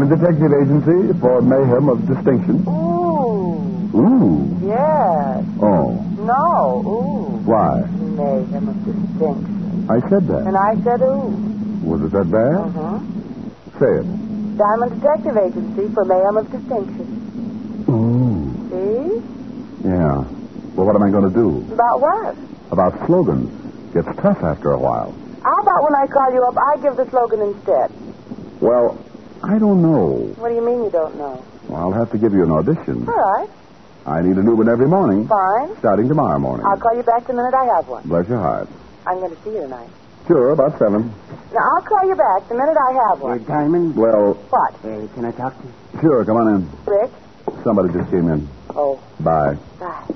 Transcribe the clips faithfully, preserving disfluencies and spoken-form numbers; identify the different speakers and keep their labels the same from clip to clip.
Speaker 1: Diamond Detective Agency for mayhem of distinction.
Speaker 2: Ooh.
Speaker 1: Ooh.
Speaker 2: Yes.
Speaker 1: Oh.
Speaker 2: No. Ooh.
Speaker 1: Why?
Speaker 2: Mayhem of distinction.
Speaker 1: I said that.
Speaker 2: And I said ooh.
Speaker 1: Was it that bad?
Speaker 2: Uh-huh.
Speaker 1: Say it.
Speaker 2: Diamond Detective Agency for mayhem of distinction.
Speaker 1: Ooh.
Speaker 2: See?
Speaker 1: Yeah. Well, what am I going to do?
Speaker 2: About what?
Speaker 1: About slogans. Gets tough after a while.
Speaker 2: How about when I call you up, I give the slogan instead?
Speaker 1: Well, I don't know.
Speaker 2: What do you mean you don't know?
Speaker 1: Well, I'll have to give you an audition.
Speaker 2: All right.
Speaker 1: I need a new one every morning.
Speaker 2: Fine.
Speaker 1: Starting tomorrow morning.
Speaker 2: I'll call you back the minute I have one.
Speaker 1: Bless your heart.
Speaker 2: I'm going to see you tonight.
Speaker 1: Sure, about seven.
Speaker 2: Now, I'll call you back the minute I have one.
Speaker 3: Hey, Diamond.
Speaker 1: Well...
Speaker 2: What?
Speaker 3: Hey, can I talk to you?
Speaker 1: Sure, come on in.
Speaker 2: Rick?
Speaker 1: Somebody just came in.
Speaker 2: Oh.
Speaker 1: Bye.
Speaker 2: Bye.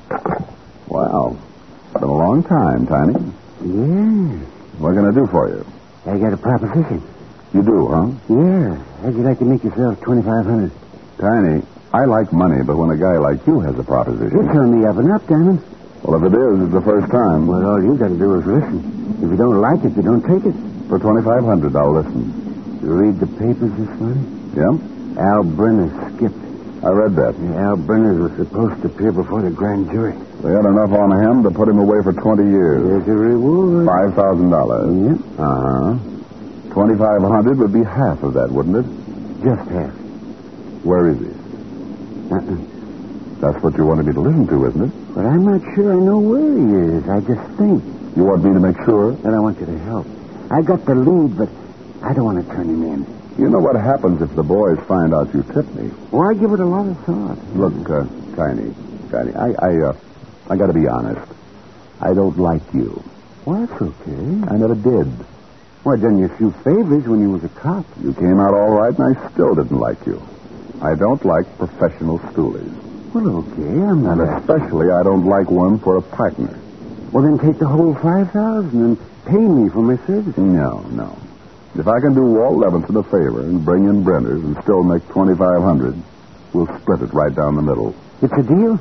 Speaker 1: Wow. Been a long time, Tiny.
Speaker 3: Yeah.
Speaker 1: What can I do for you?
Speaker 3: I got a proposition.
Speaker 1: You do, huh?
Speaker 3: Yeah. How'd you like to make yourself twenty-five hundred
Speaker 1: Tiny, I like money, but when a guy like you has a proposition...
Speaker 3: It's on the up and up, Diamond.
Speaker 1: Well, if it is, it's the first time.
Speaker 3: Well, all you got to do is listen. If you don't like it, you don't take it.
Speaker 1: For twenty-five hundred, I'll listen.
Speaker 3: You read the papers this morning?
Speaker 1: Yeah?
Speaker 3: Al Brenner skipped.
Speaker 1: I read that.
Speaker 3: Yeah, Al Brenner was supposed to appear before the grand jury.
Speaker 1: They had enough on him to put him away for twenty years.
Speaker 3: There's a reward.
Speaker 1: Five thousand dollars.
Speaker 3: Yep.
Speaker 1: Uh-huh. Twenty-five hundred would be half of that, wouldn't it?
Speaker 3: Just half.
Speaker 1: Where is he?
Speaker 3: Uh-uh.
Speaker 1: That's what you wanted me to listen to, isn't it?
Speaker 3: But I'm not sure I know where he is. I just think.
Speaker 1: You want me to make sure?
Speaker 3: And I want you to help. I got the lead, but I don't want to turn him in.
Speaker 1: You know what happens if the boys find out you tipped me?
Speaker 3: Well, I give it a lot of thought.
Speaker 1: Look, uh, Tiny, Tiny, I, I, uh, I got to be honest. I don't like you.
Speaker 3: Well, that's okay.
Speaker 1: I never did.
Speaker 3: Well, I done you a few favors when you was a cop.
Speaker 1: You came out all right, and I still didn't like you. I don't like professional stoolies.
Speaker 3: Well, okay, I'm not.
Speaker 1: And especially, I don't like one for a partner.
Speaker 3: Well, then take the whole five thousand and pay me for my services.
Speaker 1: No, no. If I can do Walt Levinson a favor and bring in Brenner's and still make twenty-five hundred, we'll split it right down the middle.
Speaker 3: It's a deal?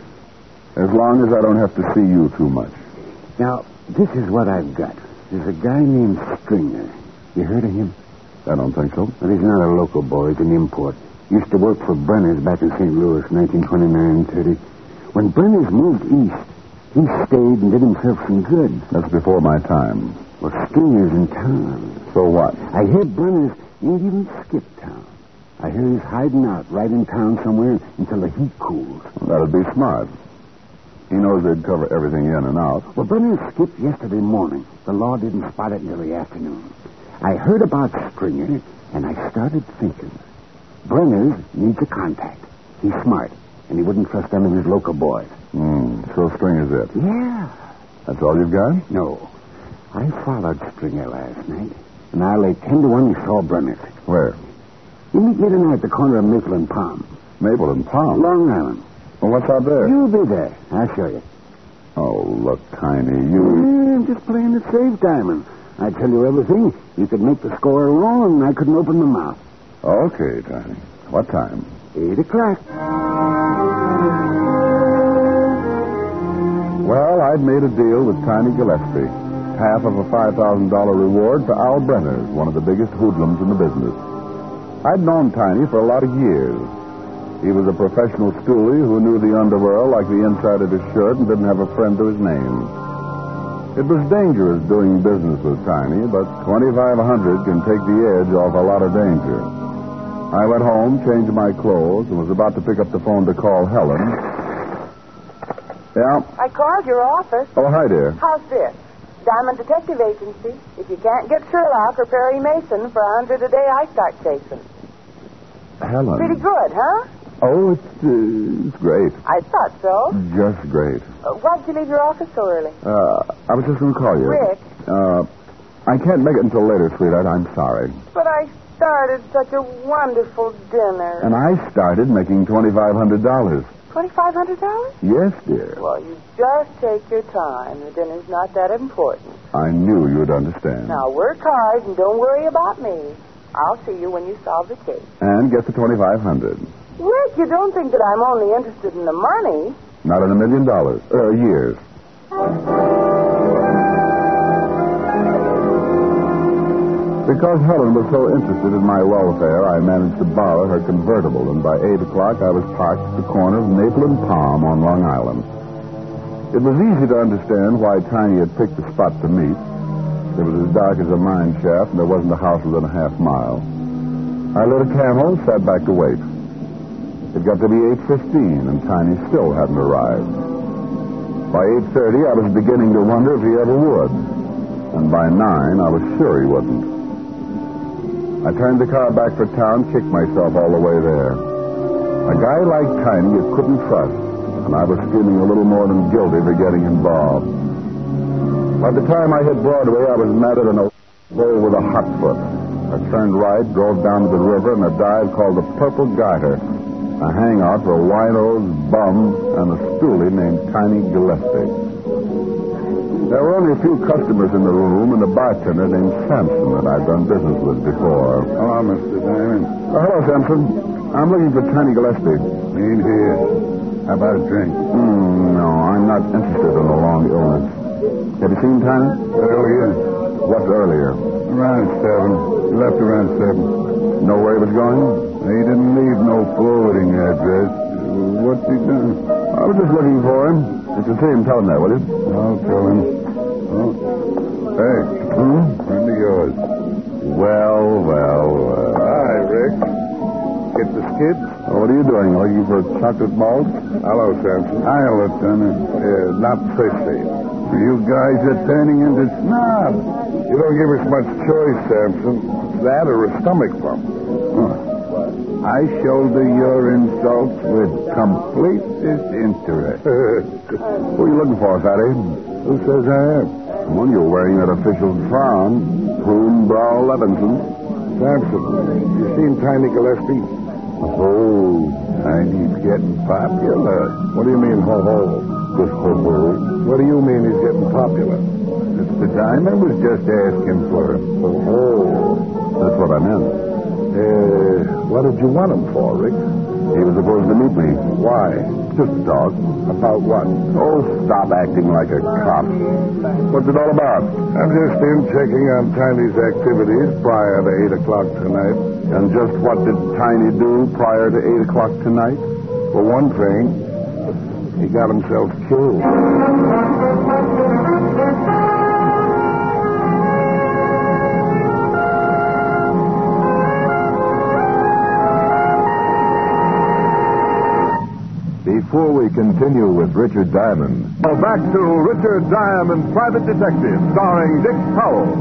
Speaker 1: As long as I don't have to see you too much.
Speaker 3: Now, this is what I've got. There's a guy named Stringer. You heard of him?
Speaker 1: I don't think so.
Speaker 3: Well, he's not a local boy. He's an import. Used to work for Brenner's back in Saint Louis, nineteen twenty-nine thirty. When Brenner's moved east, he stayed and did himself some good.
Speaker 1: That's before my time.
Speaker 3: Well, Stringer's in town.
Speaker 1: So what?
Speaker 3: I hear Brenner's ain't even skipped town. I hear he's hiding out right in town somewhere until the heat cools.
Speaker 1: Well, that'd be smart. He knows they'd cover everything in and out.
Speaker 3: Well, Brenner skipped yesterday morning. The law didn't spot it until the afternoon. I heard about Stringer, and I started thinking. Brenner's needs a contact. He's smart, and he wouldn't trust any of his local boys.
Speaker 1: Hmm, so Stringer's it.
Speaker 3: Yeah.
Speaker 1: That's all you've got?
Speaker 3: No. I followed Stringer last night, and I lay ten to one he saw Brenner's.
Speaker 1: Where?
Speaker 3: You meet me tonight at the corner of Maple and Palm.
Speaker 1: Maple and Palm?
Speaker 3: Long Island.
Speaker 1: Well, what's out there?
Speaker 3: You'll be there. I'll show you.
Speaker 1: Oh, look, Tiny, you...
Speaker 3: Yeah, I'm just playing it safe, Diamond. I tell you everything. You could make the score alone, and I couldn't open my mouth.
Speaker 1: Okay, Tiny. What time?
Speaker 3: Eight o'clock.
Speaker 1: Well, I'd made a deal with Tiny Gillespie. Half of a five thousand dollars reward for Al Brenner, one of the biggest hoodlums in the business. I'd known Tiny for a lot of years. He was a professional stoolie who knew the underworld like the inside of his shirt and didn't have a friend to his name. It was dangerous doing business with Tiny, but twenty-five hundred can take the edge off a lot of danger. I went home, changed my clothes, and was about to pick up the phone to call Helen. Yeah?
Speaker 2: I called your office.
Speaker 1: Oh, hi, dear.
Speaker 2: How's this? Diamond Detective Agency. If you can't get Sherlock or Perry Mason for a hundred a day, I start chasing.
Speaker 1: Helen.
Speaker 2: Pretty good, huh?
Speaker 1: Oh, it's, uh, it's great.
Speaker 2: I thought so.
Speaker 1: Just great.
Speaker 2: Uh, why'd you leave your office so early?
Speaker 1: Uh, I was just going to call you.
Speaker 2: Rick.
Speaker 1: Uh, I can't make it until later, sweetheart. I'm sorry.
Speaker 2: But I started such a wonderful dinner.
Speaker 1: And I started making twenty-five hundred dollars.
Speaker 2: twenty-five hundred dollars?
Speaker 1: Yes, dear.
Speaker 2: Well, you just take your time. The dinner's not that important.
Speaker 1: I knew you'd understand.
Speaker 2: Now, work hard and don't worry about me. I'll see you when you solve the case.
Speaker 1: And get the twenty-five hundred.
Speaker 2: Rick, you don't think that I'm only interested in the money.
Speaker 1: Not in a million dollars. Uh, years. Because Helen was so interested in my welfare, I managed to borrow her convertible, and by eight o'clock I was parked at the corner of Maple and Palm on Long Island. It was easy to understand why Tiny had picked the spot to meet. It was as dark as a mine shaft, and there wasn't a house within a half mile. I lit a candle and sat back to wait. It got to be eight fifteen, and Tiny still hadn't arrived. By eight thirty, I was beginning to wonder if he ever would. And by nine, I was sure he wouldn't. I turned the car back for town, kicked myself all the way there. A guy like Tiny you couldn't trust, and I was feeling a little more than guilty for getting involved. By the time I hit Broadway, I was matted in a hole with a hot foot. I turned right, drove down to the river, and a dive called the Purple Garter, a hangout for winos, bums, and a stoolie named Tiny Gillespie. There were only a few customers in the room and a bartender named Sampson that I'd done business with before.
Speaker 4: Hello, Mister Diamond.
Speaker 1: Oh, hello, Sampson. I'm looking for Tiny Gillespie.
Speaker 4: Ain't here. How about a drink?
Speaker 1: Mm, no, I'm not interested in a long illness. Have you seen Tiny?
Speaker 4: Earlier.
Speaker 1: What's earlier?
Speaker 4: Around seven. He left around seven.
Speaker 1: Know where he was going?
Speaker 4: He didn't leave no forwarding address. What's he done?
Speaker 1: I was just looking for him. If you see him, tell him that, will you?
Speaker 4: I'll tell him. Oh. Hey.
Speaker 1: Hmm?
Speaker 4: Friend of yours.
Speaker 1: Well, well, well.
Speaker 4: Hi, Rick. Get the skids?
Speaker 1: Oh, what are you doing? Looking for chocolate malt?
Speaker 4: Hello, Sampson. Hi, Lieutenant. Uh, not fifty. You guys are turning into snobs. You don't give us much choice, Sampson. That or a stomach bump.
Speaker 1: Huh.
Speaker 4: I shoulder your insults with complete disinterest.
Speaker 1: Who are you looking for, Fatty?
Speaker 4: Who says I am?
Speaker 1: Well, you're wearing that official frown. Prune Brow Levinson.
Speaker 4: Sampson, you seen Tiny Gillespie?
Speaker 1: Oh,
Speaker 4: Tiny's getting popular.
Speaker 1: what do you mean, ho-ho?
Speaker 4: Just ho-ho. What do you mean he's getting popular? Mister Diamond was just asking for him.
Speaker 1: Ho-ho. That's what I meant.
Speaker 4: Uh, what did you want him for, Rick?
Speaker 1: He was supposed to meet me.
Speaker 4: Why?
Speaker 1: Just to talk.
Speaker 4: About what?
Speaker 1: Oh, stop acting like a cop. What's it all about?
Speaker 4: I'm just in checking on Tiny's activities prior to eight o'clock tonight.
Speaker 1: And just what did Tiny do prior to eight o'clock tonight?
Speaker 4: For one thing, he got himself killed.
Speaker 1: Before we continue with Richard Diamond.
Speaker 5: Now back to Richard Diamond, Private Detective, starring Dick Powell.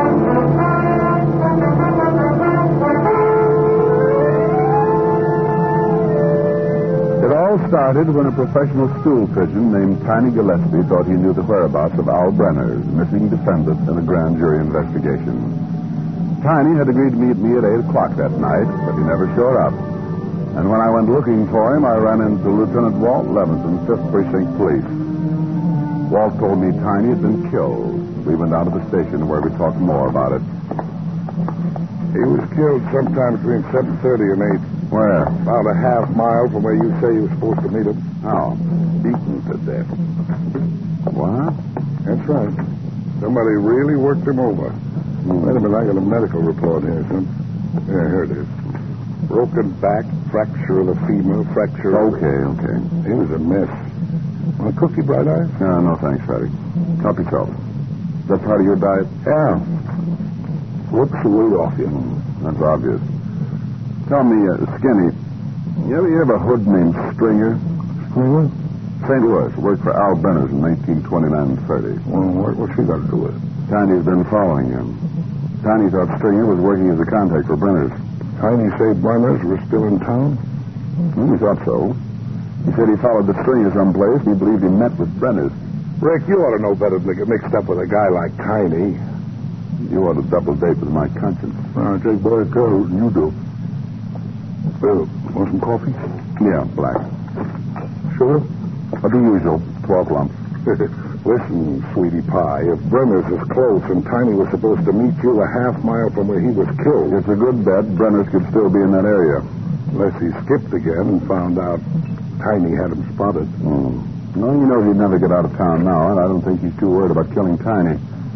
Speaker 1: It all started when a professional stool pigeon named Tiny Gillespie thought he knew the whereabouts of Al Brenner's missing defendant in a grand jury investigation. Tiny had agreed to meet me at eight o'clock that night, but he never showed up. And when I went looking for him, I ran into Lieutenant Walt Levinson, fifth Precinct Police. Walt told me Tiny had been killed. We went down to the station where we talked more about it.
Speaker 4: He was killed sometime between seven thirty and eight.
Speaker 1: Where?
Speaker 4: About a half mile from where you say you were supposed to meet him.
Speaker 1: How?
Speaker 4: Beaten to death.
Speaker 1: What?
Speaker 4: That's right. Somebody really worked him over.
Speaker 1: Hmm.
Speaker 4: Wait a minute, I got a medical report here, son. Yeah, here it is. Broken back, fracture of the femur, fracture of...
Speaker 1: Okay, okay.
Speaker 4: He was a mess. Want a cookie, Bright Eyes?
Speaker 1: No, no, thanks, Fatty. Help yourself. Is that part of your diet?
Speaker 4: Yeah. Whoops the weight off you.
Speaker 1: Hmm, that's obvious. Tell me, uh, Skinny, you ever hear of a hood named Stringer?
Speaker 4: Stringer?
Speaker 1: Saint Louis. Worked for Al Brenner's in nineteen twenty-nine and thirty.
Speaker 4: Well, what, what's she got to do with it?
Speaker 1: Tiny's been following him. Tiny thought Stringer was working as a contact for Brenner's.
Speaker 4: Tiny say Brenner's were still in town?
Speaker 1: Hmm, he thought so. He said he followed the Stringer someplace, and he believed he met with Brenner's.
Speaker 4: Rick, you ought to know better than to get mixed up with a guy like Tiny.
Speaker 1: You ought to double date with my conscience.
Speaker 4: I take better care of it than you do. Uh, want some coffee?
Speaker 1: Yeah, black.
Speaker 4: Sugar?
Speaker 1: But the usual, twelve lumps.
Speaker 4: Listen, sweetie pie, if Brenner's is close and Tiny was supposed to meet you a half mile from where he was killed...
Speaker 1: It's a good bet Brenner's could still be in that area.
Speaker 4: Unless he skipped again and found out Tiny had him spotted.
Speaker 1: Mm. No, he knows he'd never get out of town now, and I don't think he's too worried about killing Tiny.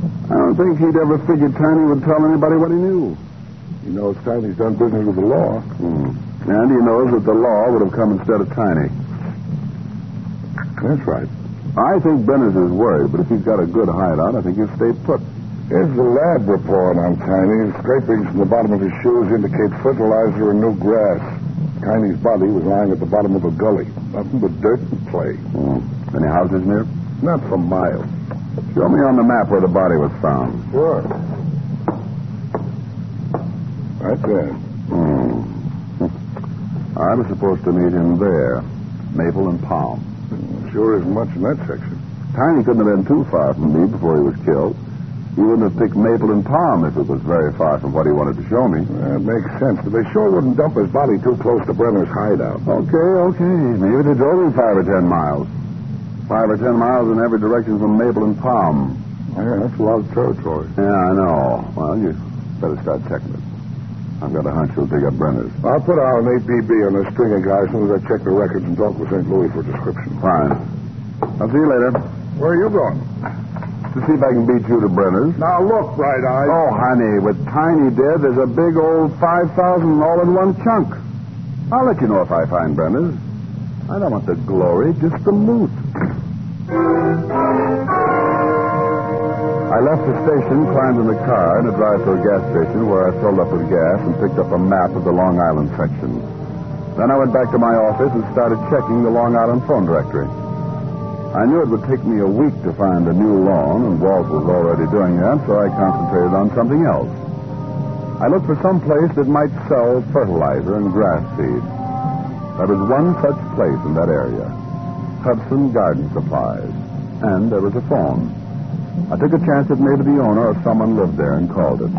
Speaker 1: I don't think he'd ever figured Tiny would tell anybody what he knew.
Speaker 4: He knows Tiny's done business with the law.
Speaker 1: Hmm. And he knows that the law would have come instead of Tiny.
Speaker 4: That's right.
Speaker 1: I think Benners is worried, but if he's got a good hideout, I think he'll stay put.
Speaker 4: Here's the lab report on Tiny. Scrapings from the bottom of his shoes indicate fertilizer and new grass. Tiny's body was lying at the bottom of a gully. Nothing but dirt and clay.
Speaker 1: Hmm. Any houses near?
Speaker 4: Not for miles.
Speaker 1: Show me on the map where the body was found.
Speaker 4: Sure. Right there.
Speaker 1: Hmm. I was supposed to meet him there. Maple and Palm.
Speaker 4: Sure isn't much in that section.
Speaker 1: Tiny couldn't have been too far from me before he was killed. He wouldn't have picked Maple and Palm if it was very far from what he wanted to show me.
Speaker 4: That makes sense, but they sure wouldn't dump his body too close to Brenner's hideout.
Speaker 1: Okay, okay. Maybe they drove him five or ten miles. Five or ten miles in every direction from Maple and Palm.
Speaker 4: Yeah, that's a lot of territory.
Speaker 1: Yeah, I know. Well, you better start checking it. I've got a hunch he'll dig up Brenner's.
Speaker 4: I'll put out an A P B on this string of guys as soon as I check the records and talk with Saint Louis for a description.
Speaker 1: Fine. I'll see you later.
Speaker 4: Where are you going?
Speaker 1: To see if I can beat you to Brenner's.
Speaker 4: Now, look, Bright Eyes.
Speaker 1: Oh, honey, with Tiny dead, there's a big old five thousand all in one chunk. I'll let you know if I find Brenner's. I don't want the glory, just the loot. I left the station, climbed in the car, and a drive to a gas station where I filled up with gas and picked up a map of the Long Island section. Then I went back to my office and started checking the Long Island phone directory. I knew it would take me a week to find a new lawn, and Walt was already doing that, so I concentrated on something else. I looked for some place that might sell fertilizer and grass seed. There was one such place in that area, Hudson Garden Supplies, and there was a phone. I took a chance that maybe the owner or someone lived there and called it.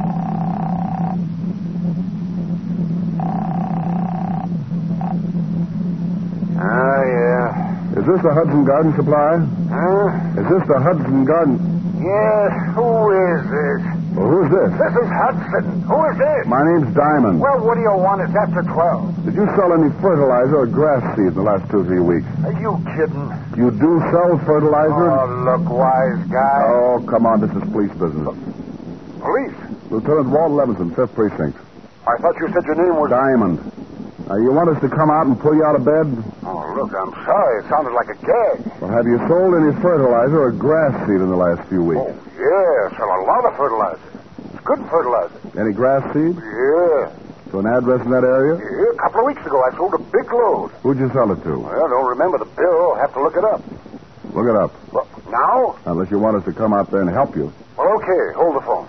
Speaker 3: Ah, yeah.
Speaker 1: Is this the Hudson Garden Supply?
Speaker 3: Huh?
Speaker 1: Is this the Hudson Garden...
Speaker 3: Yes, who is this?
Speaker 1: Well, who's this?
Speaker 3: This is Hudson. Who is this?
Speaker 1: My name's Diamond.
Speaker 3: Well, what do you want? It's after twelve.
Speaker 1: Did you sell any fertilizer or grass seed in the last two or three weeks?
Speaker 3: Are you kidding?
Speaker 1: You do sell fertilizer?
Speaker 3: Oh, look, wise guy.
Speaker 1: Oh, come on. This is police business.
Speaker 3: Police?
Speaker 1: Lieutenant Walt Levinson, fifth Precinct.
Speaker 3: I thought you said your name was...
Speaker 1: Diamond. Now, you want us to come out and pull you out of bed?
Speaker 3: Oh, look, I'm sorry. It sounded like a gag.
Speaker 1: Well, have you sold any fertilizer or grass seed in the last few weeks?
Speaker 3: Oh, yeah, sell a lot of fertilizer. It's good fertilizer.
Speaker 1: Any grass seed?
Speaker 3: Yeah.
Speaker 1: To an address in that area?
Speaker 3: Yeah, a couple of weeks ago, I sold a big load.
Speaker 1: Who'd you sell it to?
Speaker 3: Well, I don't remember the bill. I'll have to look it up.
Speaker 1: Look it up.
Speaker 3: Well, now?
Speaker 1: Unless you want us to come out there and help you.
Speaker 3: Well, okay. Hold the phone.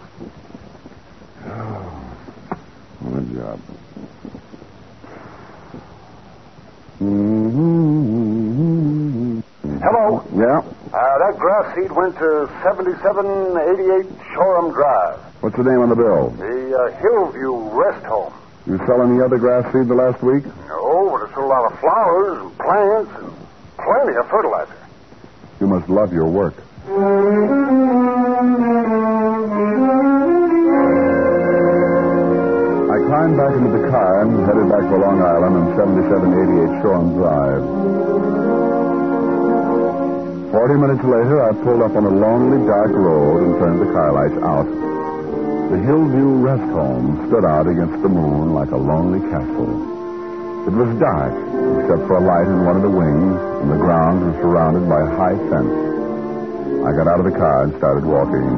Speaker 1: Good job. Mm-hmm.
Speaker 3: Hello.
Speaker 1: Yeah?
Speaker 3: Uh, that grass seed went to seventy-seven eighty-eight Shoreham Drive.
Speaker 1: What's the name on the bill?
Speaker 3: The uh, Hillview Rest Home.
Speaker 1: You sell any other grass seed the last week?
Speaker 3: No, but I sold a lot of flowers and plants and plenty of fertilizer.
Speaker 1: You must love your work. I climbed back into the car and headed back to Long Island on seventy-seven eighty-eight Shoreham Drive. Forty minutes later, I pulled up on a lonely, dark road and turned the car lights out. The Hillview Rest Home stood out against the moon like a lonely castle. It was dark, except for a light in one of the wings, and the grounds were surrounded by a high fence. I got out of the car and started walking.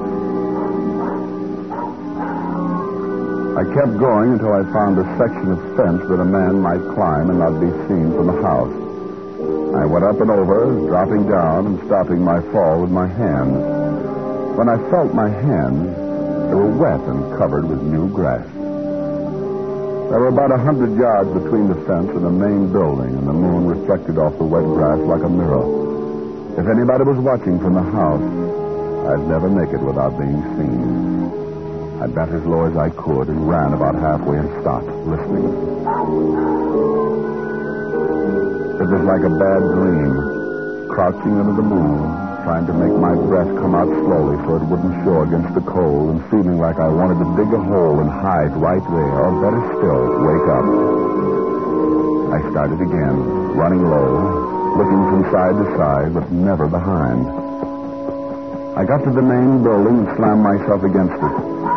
Speaker 1: I kept going until I found a section of fence that a man might climb and not be seen from the house. I went up and over, dropping down and stopping my fall with my hands. When I felt my hands, they were wet and covered with new grass. There were about a hundred yards between the fence and the main building, and the moon reflected off the wet grass like a mirror. If anybody was watching from the house, I'd never make it without being seen. I bent as low as I could and ran about halfway and stopped, listening. It was like a bad dream, crouching under the moon, trying to make my breath come out slowly so it wouldn't show against the cold, and feeling like I wanted to dig a hole and hide right there, or better still, wake up. I started again, running low, looking from side to side, but never behind. I got to the main building and slammed myself against it.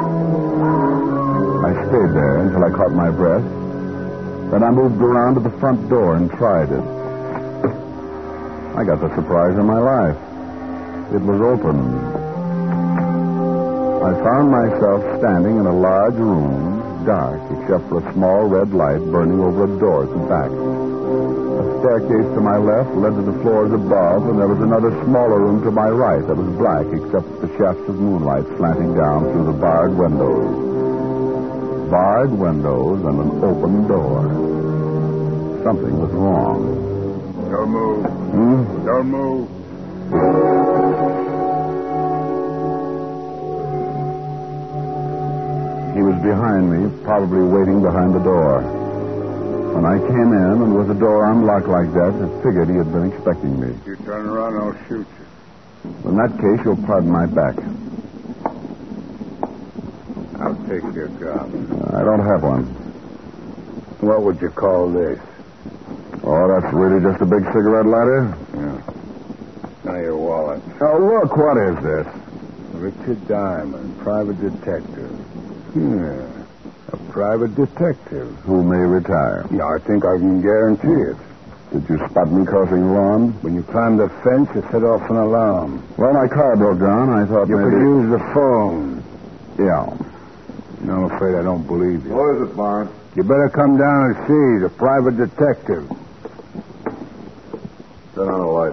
Speaker 1: I stayed there until I caught my breath. Then I moved around to the front door and tried it. I got the surprise of my life. It was open. I found myself standing in a large room, dark except for a small red light burning over a door at the back. A staircase to my left led to the floors above, and there was another smaller room to my right that was black except for the shafts of moonlight slanting down through the barred windows. Barred windows and an open door. Something was wrong.
Speaker 4: Don't move.
Speaker 1: Hmm?
Speaker 4: Don't move.
Speaker 1: He was behind me, probably waiting behind the door. When I came in and with the door unlocked like that, I figured he had been expecting me.
Speaker 4: You turn around, I'll shoot you.
Speaker 1: In that case, you'll pardon my back.
Speaker 4: I'll take your gun.
Speaker 1: I don't have one.
Speaker 4: What would you call this?
Speaker 1: Oh, that's really just a big cigarette lighter?
Speaker 4: Yeah. Now your wallet.
Speaker 1: Oh, look, what is this?
Speaker 4: Richard Diamond, private detective. Yeah. A private detective.
Speaker 1: Who may retire.
Speaker 4: Yeah, I think I can guarantee it.
Speaker 1: Did you spot me crossing the lawn?
Speaker 4: When you climbed the fence, it set off an alarm.
Speaker 1: Well, my car broke down. I thought
Speaker 4: You
Speaker 1: maybe...
Speaker 4: could use the phone.
Speaker 1: Yeah.
Speaker 4: No, I'm afraid I don't believe you.
Speaker 1: What is it, Barnes?
Speaker 4: You better come down and see the private detective.
Speaker 1: Turn on the light.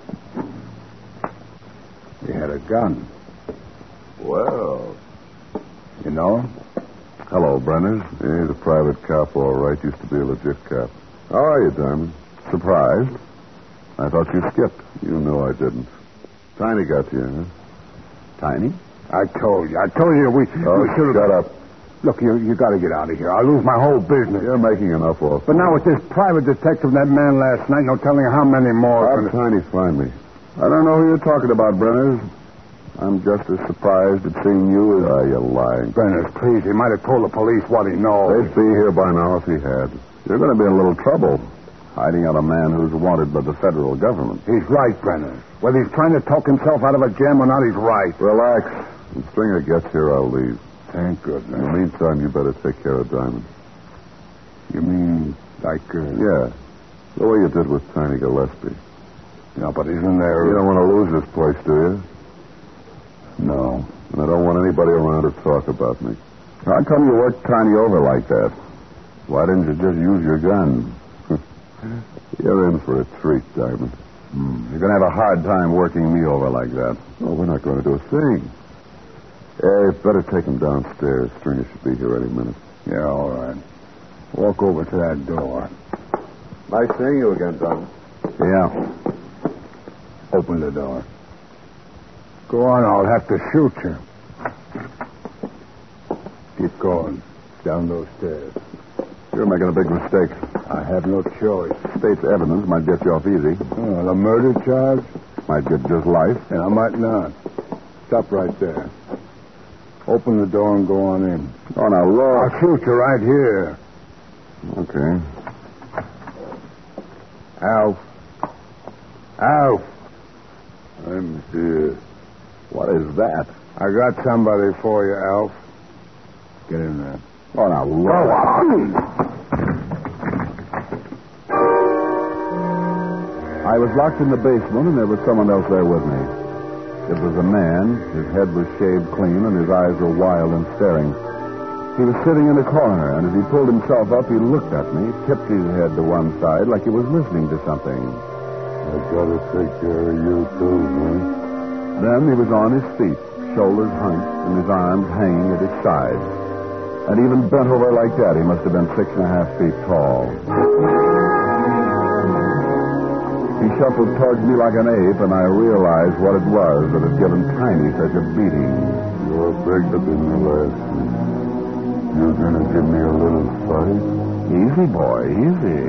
Speaker 4: He had a gun.
Speaker 1: Well.
Speaker 4: You know?
Speaker 1: Hello, Brenners. He's a private cop, all right. Used to be a legit cop. How are you, Diamond? Surprised? I thought you skipped. You know I didn't. Tiny got you, huh? Tiny?
Speaker 4: I told you. I told you we,
Speaker 1: Oh,
Speaker 4: we should have...
Speaker 1: shut up.
Speaker 4: Look, you you got to get out of here. I'll lose my whole business.
Speaker 1: You're making enough off.
Speaker 4: But now with this private detective and that man last night, no telling how many more...
Speaker 1: How'd Tiny find me? I don't know who you're talking about, Brenners. I'm just as surprised at seeing you as... Ah, you're lying.
Speaker 4: Bennett, please, he might have told the police what he knows.
Speaker 1: They'd be here by now if he had. You're going to be in a little trouble, hiding out a man who's wanted by the federal government.
Speaker 4: He's right, Brenner. Whether he's trying to talk himself out of a jam or not, he's right.
Speaker 1: Relax. When Stringer gets here, I'll leave.
Speaker 4: Thank goodness.
Speaker 1: In the meantime, you better take care of Diamond.
Speaker 4: You mean like... Uh...
Speaker 1: Yeah. The way you did with Tiny Gillespie.
Speaker 4: No, but isn't there...
Speaker 1: You don't want to lose this place, do you?
Speaker 4: No.
Speaker 1: And I don't want anybody around to talk about me. How come you worked Tiny over like that? Why didn't you just use your gun? You're in for a treat, Diamond. Hmm. You're going to have a hard time working me over like that. Oh, we're not going to do a thing. Hey, better take him downstairs. Stringer should be here any minute.
Speaker 4: Yeah, all right. Walk over to that door.
Speaker 1: Nice seeing you again, Diamond. Yeah.
Speaker 4: Open the door. Go on, I'll have to shoot you. Keep going. Down those stairs.
Speaker 1: You're making a big mistake.
Speaker 4: I have no choice.
Speaker 1: State's evidence might get you off easy.
Speaker 4: Oh, the murder charge?
Speaker 1: Might get just life.
Speaker 4: Yeah, I might not. Stop right there. Open the door and go on in.
Speaker 1: Oh, now, look.
Speaker 4: I'll shoot you right here.
Speaker 1: Okay.
Speaker 4: Alf. Alf.
Speaker 1: I'm here. What is that?
Speaker 4: I got somebody for you, Alf. Get in there.
Speaker 1: Oh, now, look.
Speaker 4: Go on.
Speaker 1: I was locked in the basement, and there was someone else there with me. It was a man. His head was shaved clean, and his eyes were wild and staring. He was sitting in a corner, and as he pulled himself up, he looked at me, tipped his head to one side like he was listening to something.
Speaker 4: I gotta take care of you, too, man.
Speaker 1: Then he was on his feet, shoulders hunched, and his arms hanging at his sides. And even bent over like that, he must have been six and a half feet tall. He shuffled towards me like an ape, and I realized what it was that had given Tiny such a beating.
Speaker 4: You're bigger than the last one. You're gonna give me a little fight?
Speaker 1: Easy, boy, easy.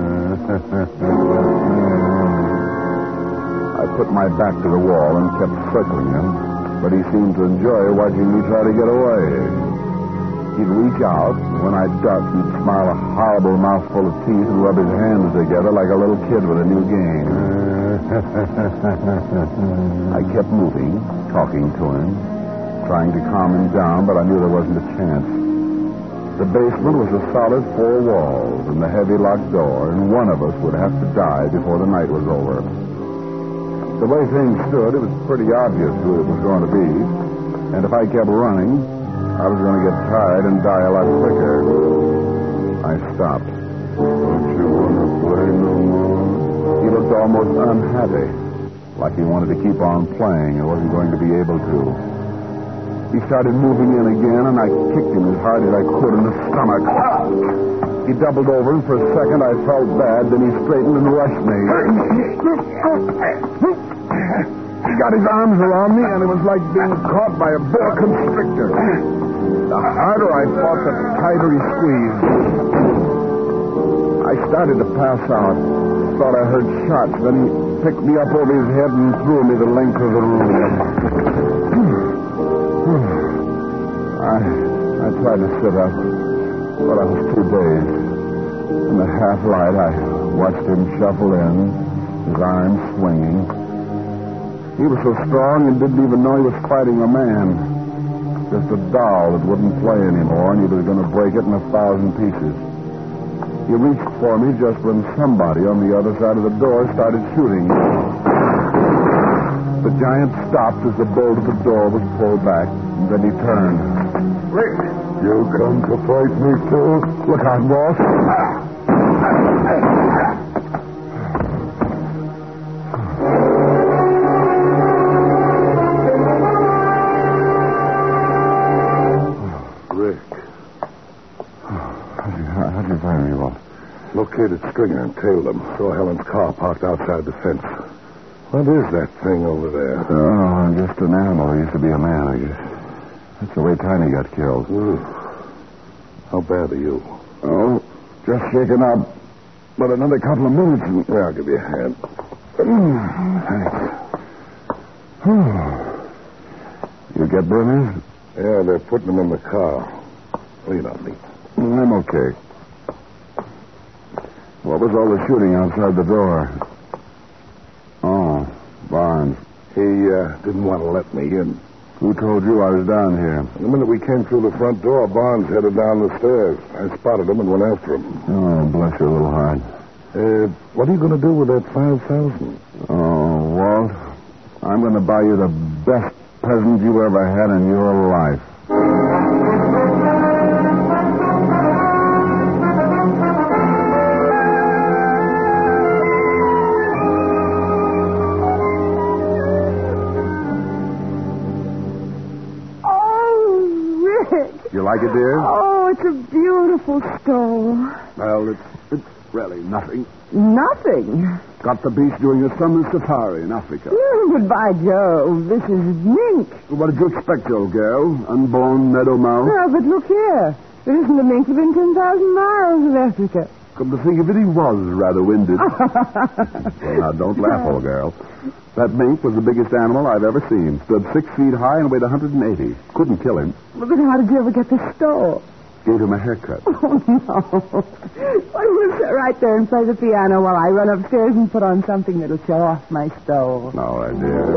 Speaker 1: I put my back to the wall and kept circling him, but he seemed to enjoy watching me try to get away. He'd reach out, and when I'd duck, he'd smile a horrible mouthful of teeth and rub his hands together like a little kid with a new game. I kept moving, talking to him, trying to calm him down, but I knew there wasn't a chance. The basement was a solid four walls and the heavy locked door, and one of us would have to die before the night was over. The way things stood, it was pretty obvious who it was going to be, and if I kept running, I was going to get tired and die a lot quicker. I stopped. Don't you want to play no more? He looked almost unhappy, like he wanted to keep on playing and wasn't going to be able to. He started moving in again, and I kicked him as hard as I could in the stomach. He doubled over, and for a second I felt bad, then he straightened and rushed me. He got his arms around me, and it was like being caught by a boa constrictor. The harder I fought, the tighter he squeezed. I started to pass out. Thought I heard shots. Then he picked me up over his head and threw me the length of the room. I I tried to sit up, but I was too dazed. In the half light, I watched him shuffle in, his arms swinging. He was so strong and didn't even know he was fighting a man. Just a doll that wouldn't play anymore, and he was going to break it in a thousand pieces. He reached for me just when somebody on the other side of the door started shooting. The giant stopped as the bolt of the door was pulled back, and then he turned.
Speaker 4: Rick, you come to fight me, too?
Speaker 1: Look out, Walt.
Speaker 4: Rick.
Speaker 1: How'd you, how'd you find me, Walt?
Speaker 4: Located Stringer and tailed him. Saw Helen's car parked outside the fence. What is that thing over there?
Speaker 1: Oh, just an animal. He used to be a man, I guess. That's the way Tiny got killed.
Speaker 4: Ooh. How bad are you?
Speaker 1: Oh, just shaken up. But another couple of minutes and...
Speaker 4: Yeah, I'll give you a hand.
Speaker 1: Thanks. You get bruises?
Speaker 4: Yeah, they're putting him in the car. Lean on me.
Speaker 1: I'm okay. What was all the shooting outside the door? Oh, Barnes.
Speaker 4: He uh, didn't want to let me in.
Speaker 1: Who told you I was down here?
Speaker 4: The minute we came through the front door, Barnes headed down the stairs. I spotted him and went after him.
Speaker 1: Oh, bless your little heart.
Speaker 4: Uh, what are you going to do with that five thousand?
Speaker 1: Oh, Walt, I'm going to buy you the best present you ever had in your life. You like it, dear?
Speaker 2: Oh, it's a beautiful stove.
Speaker 1: Well, it's it's really nothing.
Speaker 2: Nothing.
Speaker 1: Got the beast doing a summer safari in Africa.
Speaker 2: Mm, but by Jove, this is mink.
Speaker 1: What did you expect, old girl? Unborn meadow mouse?
Speaker 2: Oh, but look here. There isn't a mink within ten thousand miles of Africa.
Speaker 1: Come to think of it, he was rather winded. Well, now, don't laugh, old girl. That mink was the biggest animal I've ever seen. Stood six feet high and weighed one hundred eighty. Couldn't kill him.
Speaker 2: Well, then how did you ever get the stove?
Speaker 1: Gave him a haircut.
Speaker 2: Oh, no. Well, we'll sit right there and play the piano while I run upstairs and put on something that'll show off my stove.
Speaker 1: All right, dear.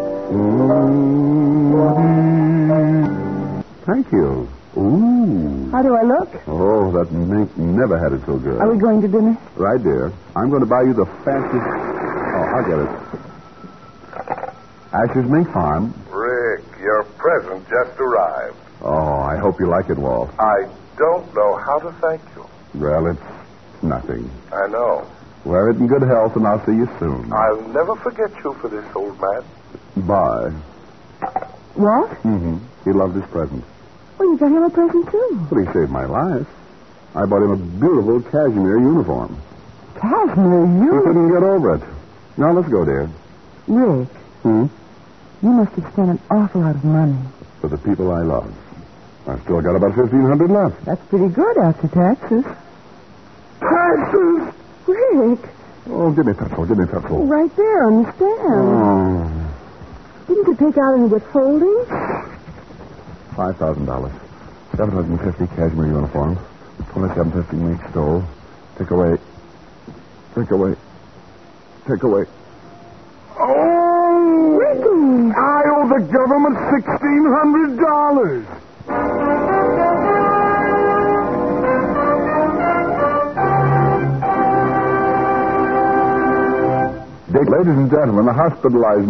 Speaker 1: Mm-hmm. Thank you. Ooh.
Speaker 2: How do I look?
Speaker 1: Oh, that mink never had it so good.
Speaker 2: Are we going to dinner?
Speaker 1: Right, dear. I'm going to buy you the fastest... Oh, I'll get it. Asher's Mink Farm.
Speaker 4: Rick, your present just arrived.
Speaker 1: Oh, I hope you like it, Walt.
Speaker 4: I don't know how to thank you.
Speaker 1: Well, it's nothing.
Speaker 4: I know.
Speaker 1: Wear it in good health, and I'll see you soon.
Speaker 4: I'll never forget you for this, old man.
Speaker 1: Bye.
Speaker 2: What?
Speaker 1: Mm-hmm. He loved his present.
Speaker 2: Well, you got him a present, too.
Speaker 1: But he saved my life. I bought him a beautiful cashmere uniform.
Speaker 2: Cashmere
Speaker 1: He
Speaker 2: uniform?
Speaker 1: couldn't get over it. Now, let's go, dear.
Speaker 2: Rick,
Speaker 1: Hmm?
Speaker 2: you must have spent an awful lot of money.
Speaker 1: For the people I love. I've still got about fifteen hundred left.
Speaker 2: That's pretty good after taxes.
Speaker 1: Taxes!
Speaker 2: Rick,
Speaker 1: Oh, give me petrol, give me petrol.
Speaker 2: right there on the stand.
Speaker 1: Oh,
Speaker 2: Didn't you take out any withholding?
Speaker 1: five thousand dollars. seven hundred fifty cashmere uniform. twenty-seven fifty mink stove. Take away. Take away. Take away. Oh!
Speaker 2: Ricky!
Speaker 1: I owe the
Speaker 4: the government sixteen hundred dollars.
Speaker 1: Ladies and gentlemen, the hospitalized